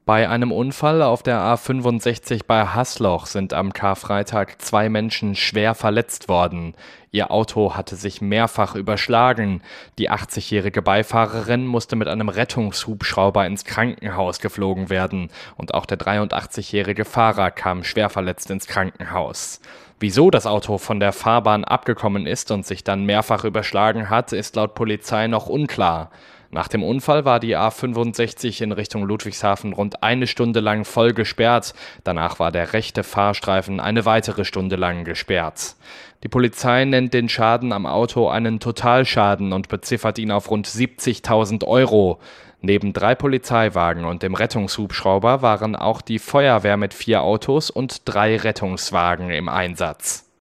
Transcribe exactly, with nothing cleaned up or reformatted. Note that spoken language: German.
Bei einem Unfall auf der A fünfundsechzig bei Haßloch sind am Karfreitag zwei Menschen schwer verletzt worden. Ihr Auto hatte sich mehrfach überschlagen. Die achtzigjährige Beifahrerin musste mit einem Rettungshubschrauber ins Krankenhaus geflogen werden. Und auch der dreiundachtzigjährige Fahrer kam schwer verletzt ins Krankenhaus. Wieso das Auto von der Fahrbahn abgekommen ist und sich dann mehrfach überschlagen hat, ist laut Polizei noch unklar. Nach dem Unfall war die A fünfundsechzig in Richtung Ludwigshafen rund eine Stunde lang voll gesperrt. Danach war der rechte Fahrstreifen eine weitere Stunde lang gesperrt. Die Polizei nennt den Schaden am Auto einen Totalschaden und beziffert ihn auf rund siebzigtausend Euro. Neben drei Polizeiwagen und dem Rettungshubschrauber waren auch die Feuerwehr mit vier Autos und drei Rettungswagen im Einsatz.